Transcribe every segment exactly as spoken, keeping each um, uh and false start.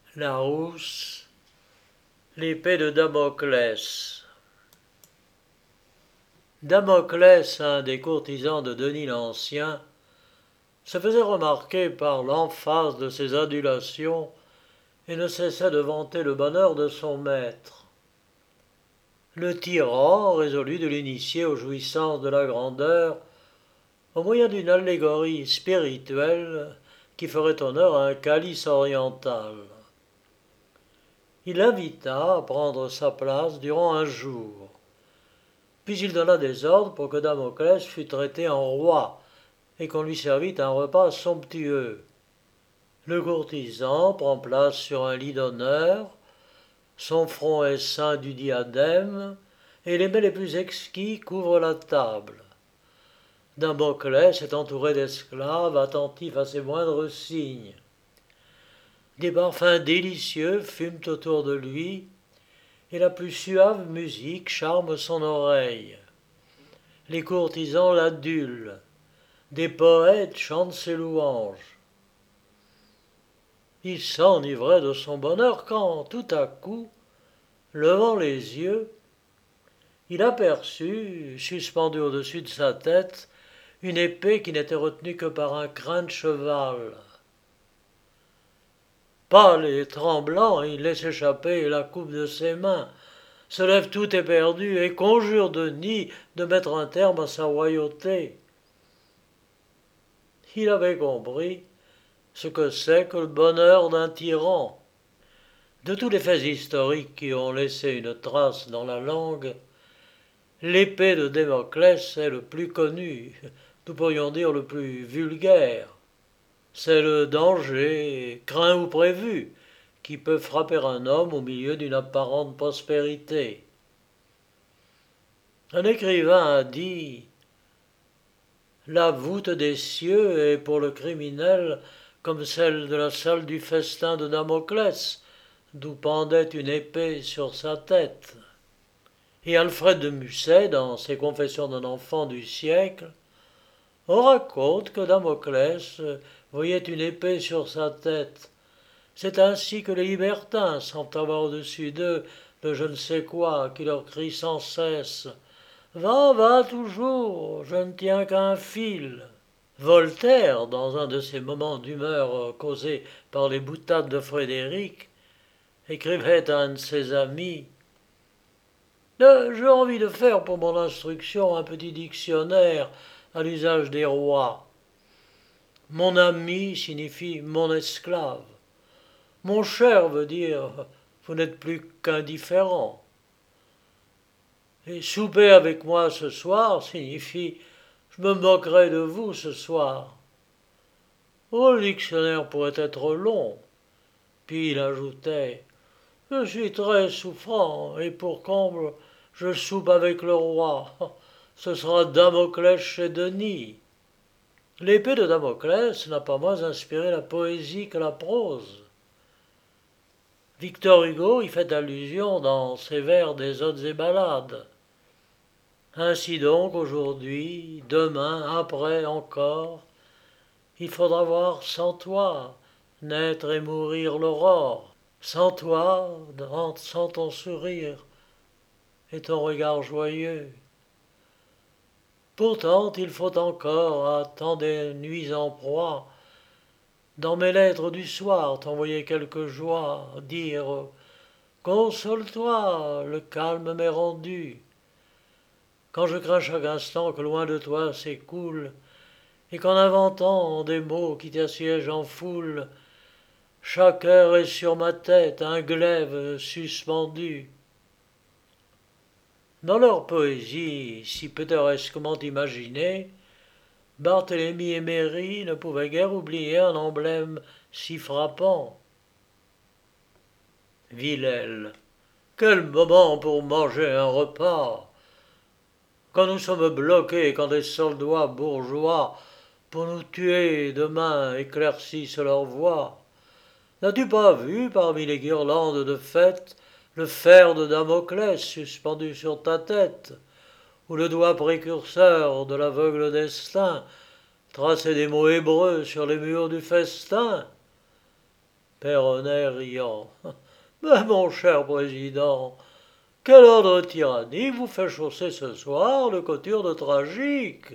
Larousse, l'épée de Damoclès. Damoclès, un des courtisans de Denis l'Ancien, se faisait remarquer par l'emphase de ses adulations et ne cessait de vanter le bonheur de son maître. Le tyran résolut de l'initier aux jouissances de la grandeur au moyen d'une allégorie spirituelle qui ferait honneur à un calice oriental. Il l'invita à prendre sa place durant un jour. Puis il donna des ordres pour que Damoclès fût traité en roi et qu'on lui servit un repas somptueux. Le courtisan prend place sur un lit d'honneur, son front est ceint du diadème et les mets les plus exquis couvrent la table. Damoclès est entouré d'esclaves attentifs à ses moindres signes. Des parfums délicieux fument autour de lui, et la plus suave musique charme son oreille. Les courtisans l'adulent, des poètes chantent ses louanges. Il s'enivrait de son bonheur quand, tout à coup, levant les yeux, il aperçut, suspendue au-dessus de sa tête, une épée qui n'était retenue que par un crin de cheval. Pâle et tremblant, il laisse échapper la coupe de ses mains, se lève tout éperdu et conjure Denis de mettre un terme à sa royauté. Il avait compris ce que c'est que le bonheur d'un tyran. De tous les faits historiques qui ont laissé une trace dans la langue, l'épée de Damoclès est le plus connu, nous pourrions dire le plus vulgaire. C'est le danger, craint ou prévu, qui peut frapper un homme au milieu d'une apparente prospérité. Un écrivain a dit « La voûte des cieux est pour le criminel comme celle de la salle du festin de Damoclès, d'où pendait une épée sur sa tête. » Et Alfred de Musset, dans ses Confessions d'un enfant du siècle, on raconte que Damoclès voyait une épée sur sa tête. C'est ainsi que les libertins semblent avoir au-dessus d'eux le je ne sais quoi qui leur crie sans cesse « Va, va toujours, je ne tiens qu'à un fil !» Voltaire, dans un de ces moments d'humeur causés par les boutades de Frédéric, écrivait à un de ses amis « J'ai envie de faire pour mon instruction un petit dictionnaire à l'usage des rois. Mon ami signifie mon esclave. Mon cher veut dire vous n'êtes plus qu'indifférent. Et souper avec moi ce soir signifie je me moquerai de vous ce soir. Oh, le dictionnaire pourrait être long. Puis il ajoutait je suis très souffrant et pour comble je soupe avec le roi. Ce sera Damoclès chez Denis. L'épée de Damoclès n'a pas moins inspiré la poésie que la prose. Victor Hugo y fait allusion dans ses vers des Odes et Ballades. Ainsi donc, aujourd'hui, demain, après encore, il faudra voir sans toi naître et mourir l'aurore, sans toi, sans ton sourire et ton regard joyeux. Pourtant, il faut encore, à tant des nuits en proie, dans mes lettres du soir t'envoyer quelque joie, dire « Console-toi, le calme m'est rendu ». Quand je crains chaque instant que loin de toi s'écoule, et qu'en inventant des mots qui t'assiègent en foule, chaque heure est sur ma tête un glaive suspendu. Dans leur poésie si pittoresquement imaginée, Barthélemy et Méry ne pouvaient guère oublier un emblème si frappant. Villèle. Quel moment pour manger un repas! Quand nous sommes bloqués, quand des soldats bourgeois pour nous tuer demain éclaircissent leur voix. N'as-tu pas vu parmi les guirlandes de fête le fer de Damoclès suspendu sur ta tête, ou le doigt précurseur de l'aveugle destin tracer des mots hébreux sur les murs du festin? Perronnet riant. Mais mon cher président, quel ordre de tyrannie vous fait chausser ce soir de cothurnes tragiques?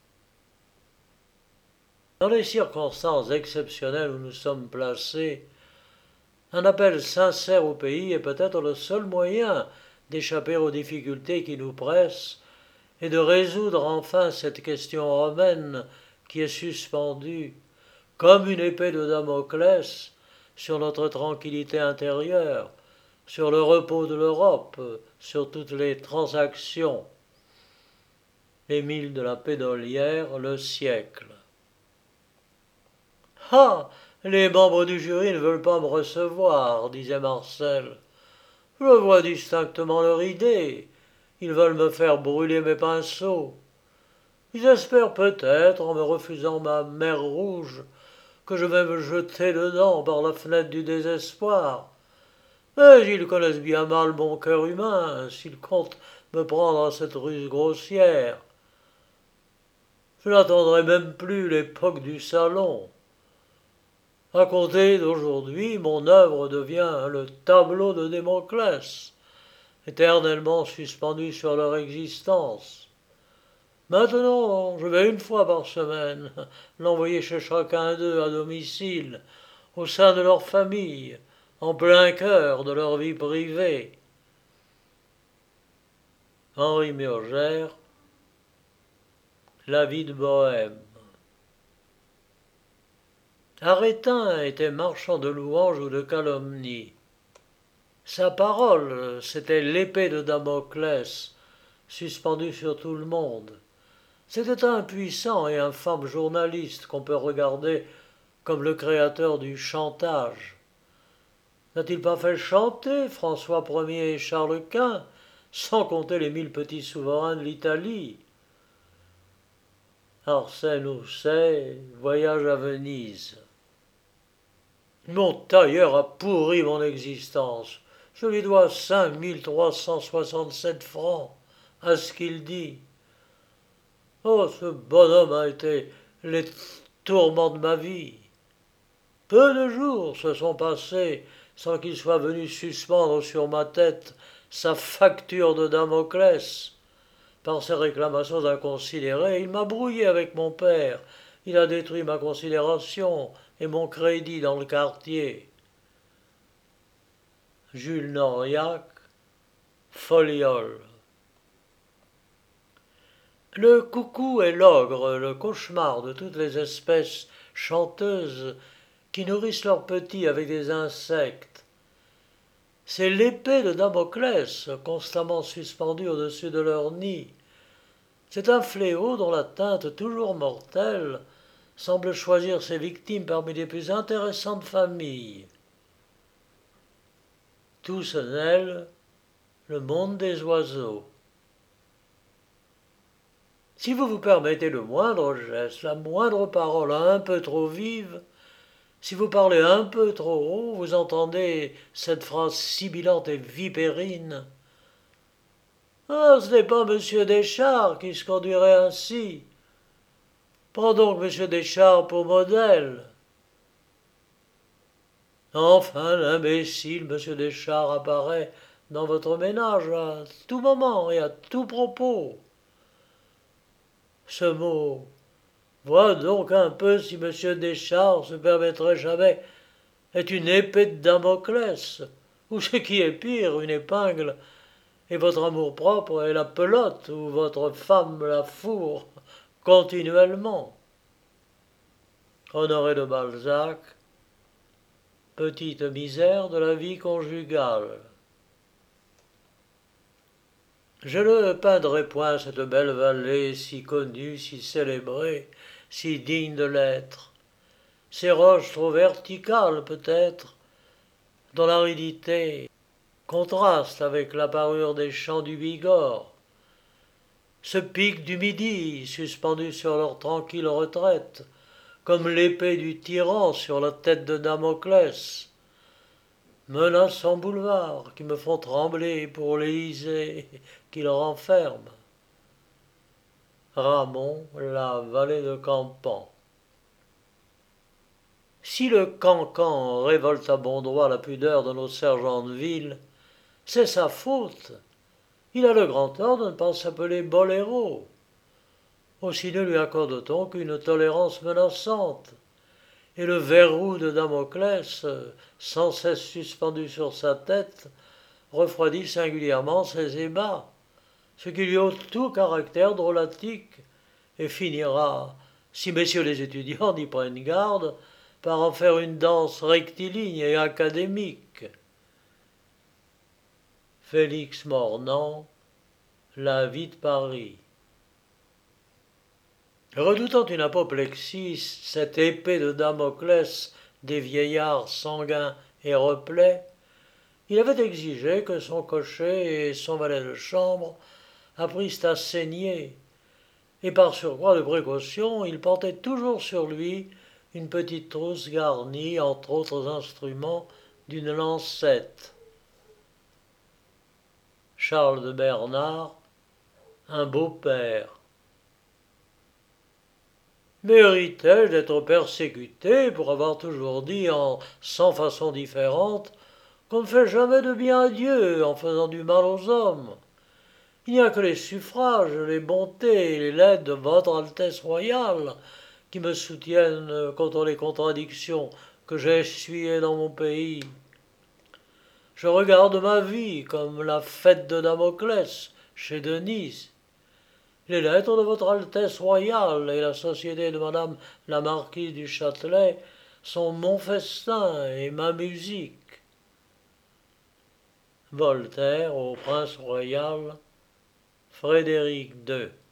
Dans les circonstances exceptionnelles où nous sommes placés, un appel sincère au pays est peut-être le seul moyen d'échapper aux difficultés qui nous pressent et de résoudre enfin cette question romaine qui est suspendue, comme une épée de Damoclès, sur notre tranquillité intérieure, sur le repos de l'Europe, sur toutes les transactions. Émile de la Pédolière, Le siècle. Ah, les membres du jury ne veulent pas me recevoir, disait Marcel. Je vois distinctement leur idée. Ils veulent me faire brûler mes pinceaux. Ils espèrent peut-être, en me refusant ma mer rouge, que je vais me jeter dedans par la fenêtre du désespoir. Mais ils connaissent bien mal mon cœur humain, s'ils comptent me prendre à cette ruse grossière. Je n'attendrai même plus l'époque du salon. À compter d'aujourd'hui, mon œuvre devient le tableau de Démoclès, éternellement suspendu sur leur existence. Maintenant, je vais une fois par semaine l'envoyer chez chacun d'eux à domicile, au sein de leur famille, en plein cœur de leur vie privée. Henri Murger, La vie de Bohême. Arétin était marchand de louanges ou de calomnies. Sa parole, c'était l'épée de Damoclès, suspendue sur tout le monde. C'était un puissant et infâme journaliste qu'on peut regarder comme le créateur du chantage. N'a-t-il pas fait chanter François Ier et Charles Quint, sans compter les mille petits souverains de l'Italie? Arsène Houssaye, Voyage à Venise. Mon tailleur a pourri mon existence. Je lui dois cinq mille trois cent soixante-sept francs, à ce qu'il dit. Oh, ce bonhomme a été les tourments de ma vie. Peu de jours se sont passés sans qu'il soit venu suspendre sur ma tête sa facture de Damoclès. Par ses réclamations inconsidérées, il m'a brouillé avec mon père. Il a détruit ma considération et mon crédit dans le quartier. Jules Noriac, Folliole. Le coucou est l'ogre, le cauchemar de toutes les espèces chanteuses qui nourrissent leurs petits avec des insectes. C'est l'épée de Damoclès, constamment suspendue au-dessus de leur nid. C'est un fléau dont la teinte toujours mortelle semble choisir ses victimes parmi les plus intéressantes familles. Toussenel, Le monde des oiseaux. Si vous vous permettez le moindre geste, la moindre parole un peu trop vive, si vous parlez un peu trop haut, vous entendez cette phrase sibilante et vipérine. Ah, ce n'est pas Monsieur Deschartres qui se conduirait ainsi. Prends donc Monsieur Deschartres pour modèle. Enfin, l'imbécile Monsieur Deschartres apparaît dans votre ménage à tout moment et à tout propos. Ce mot, vois donc un peu si Monsieur Deschartres se permettrait jamais, est une épée de Damoclès, ou ce qui est pire, une épingle, et votre amour-propre est la pelote où votre femme la fourre continuellement. Honoré de Balzac, Petite misère de la vie conjugale. Je ne peindrai point cette belle vallée si connue, si célébrée, si digne de l'être. Ces roches trop verticales peut-être, dont l'aridité contraste avec la parure des champs du Bigorre. Ce pic du Midi, suspendu sur leur tranquille retraite, comme l'épée du tyran sur la tête de Damoclès. Menaçants boulevards qui me font trembler pour l'Élysée qu'ils renferment. Ramon, La vallée de Campan. Si le cancan révolte à bon droit la pudeur de nos sergents de ville, c'est sa faute. Il a le grand tort de ne pas s'appeler Boléro. Aussi ne lui accorde-t-on qu'une tolérance menaçante. Et le verrou de Damoclès, sans cesse suspendu sur sa tête, refroidit singulièrement ses ébats, ce qui lui ôte tout caractère drôlatique, et finira, si messieurs les étudiants n'y prennent garde, par en faire une danse rectiligne et académique. Félix Mornan, La vie de Paris. Redoutant une apoplexie, cette épée de Damoclès des vieillards sanguins et replets, il avait exigé que son cocher et son valet de chambre apprissent à saigner, et par surcroît de précaution, il portait toujours sur lui une petite trousse garnie, entre autres instruments, d'une lancette. Charles de Bernard, un beau-père. Méritais-je d'être persécuté pour avoir toujours dit en cent façons différentes qu'on ne fait jamais de bien à Dieu en faisant du mal aux hommes? Il n'y a que les suffrages, les bontés et les lettres de votre Altesse royale qui me soutiennent contre les contradictions que j'ai essuyées dans mon pays. Je regarde ma vie comme la fête de Damoclès chez Denise. Les lettres de votre Altesse royale et la société de madame la marquise du Châtelet sont mon festin et ma musique. Voltaire au prince royal Frédéric deux.